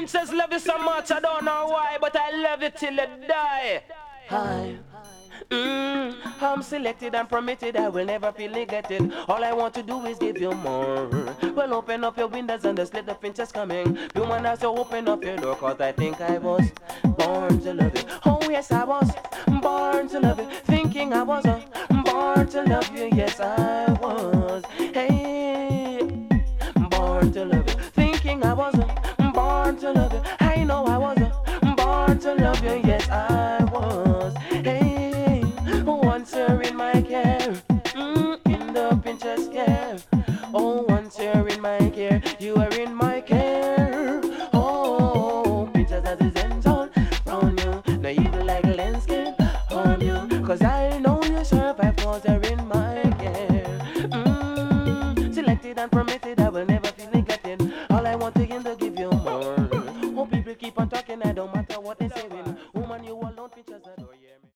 Princess love you so much, I don't know why, but I love you till I die. Hi. I'm selected and permitted, I will never feel neglected. All I want to do is give you more. Well, open up your windows and just let the princess coming. You man has to open up your door, cause I think I was born to love you. Oh yes, I was born to love you. Thinking I was born to love you. Yes, I was. Hey, born to love you. Thinking I was born to love you. I know I was born to love you. Yes, I was. Hey, once you're in my care, in the Pinterest care. Oh, once you're in my care, you are in my care. Oh, Pinterest has his hands on from you. No evil like a landscape on you. Cause I know you survive cause you're in my care. Selected and permitted, I will never feel neglected. All I want to give you more. Oh, people keep on talking, I don't matter what they say.